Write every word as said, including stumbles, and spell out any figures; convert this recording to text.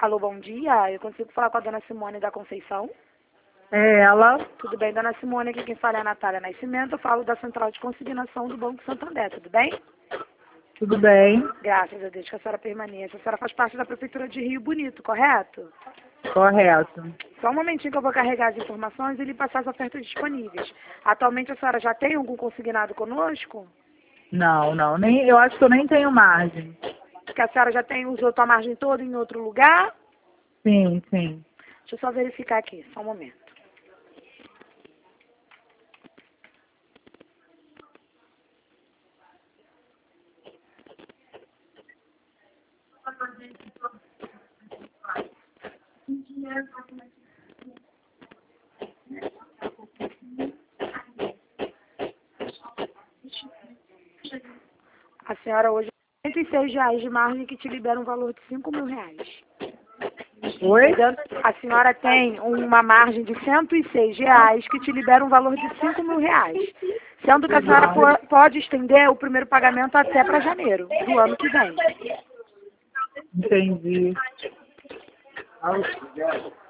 Alô, bom dia. Eu consigo falar com a dona Simone da Conceição? É ela. Tudo bem, dona Simone? Aqui quem fala é a Natália Nascimento. Eu falo da Central de Consignação do Banco Santander. Tudo bem? Tudo bem? Graças a Deus que a senhora permaneça. A senhora faz parte da Prefeitura de Rio Bonito, correto? Correto. Só um momentinho que eu vou carregar as informações e lhe passar as ofertas disponíveis. Atualmente a senhora já tem algum consignado conosco? Não, não. Nem, eu acho que eu nem tenho margem. Que a senhora já tem, usou a margem toda em outro lugar? Sim, sim. Deixa eu só verificar aqui, só um momento. A senhora hoje tem cento e seis reais de margem que te libera um valor de cinco mil reais. Oi? A senhora tem uma margem de cento e seis reais que te libera um valor de cinco mil reais. Sendo que a senhora po- pode estender o primeiro pagamento até para janeiro do ano que vem. Entendi.